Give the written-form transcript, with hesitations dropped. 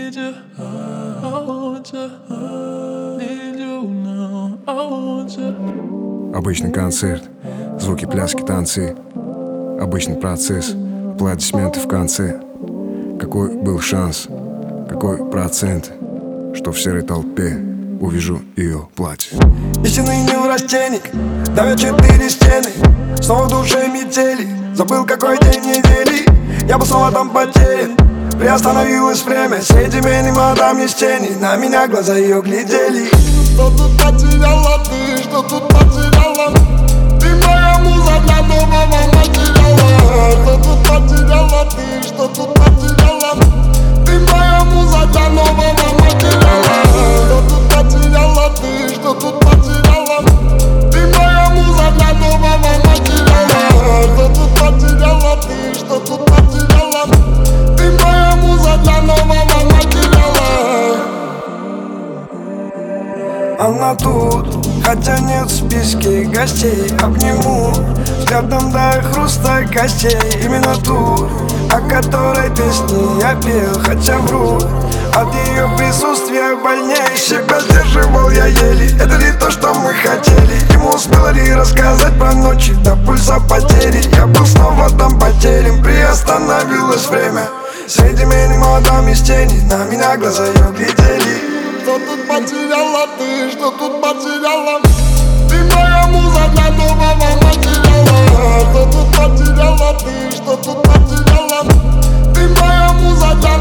need you, I want you, need you now, I want you. Обычный концерт, звуки, пляски, танцы. Обычный процесс, аплодисменты в конце. Какой был шанс, какой процент, что в серой толпе увижу ее платье. Истинный неврастенник, давят 4 стены. Снова в душе метели, забыл какой день недели. Я был снова там потерян, приостановилось время. Среди меня мадам есть тени, на меня глаза ее глядели. Что тут потеряла ты, что тут потеряла? Ты моя муза для нового материала. Что тут потеряла ты, что тут потеряла? Ты моя муза для нового материала. Что тут потеряла ты, что тут потеряла? Ты моя муза для нового материала. Что тут потеряла ты, что тут потеряла? Ты моя муза для нового материала. Она тут, хотя нет в списке гостей. Обниму взглядом до хруста костей. Именно ту, о которой песни я пел, хотя вру. От ее присутствия больнее, себя сдерживал я еле. Это ли то, что мы хотели? Ему успела ли рассказать про ночи до пульса потери? Я был снова там потерян, приостановилось время. Среди меня мадам из тени, на меня глаза ее глядели. Что тут потеряла ты, что тут потеряла? Ты моя муза для нового материала. Что тут потеряла ты, что тут потеряла? Ты моя муза для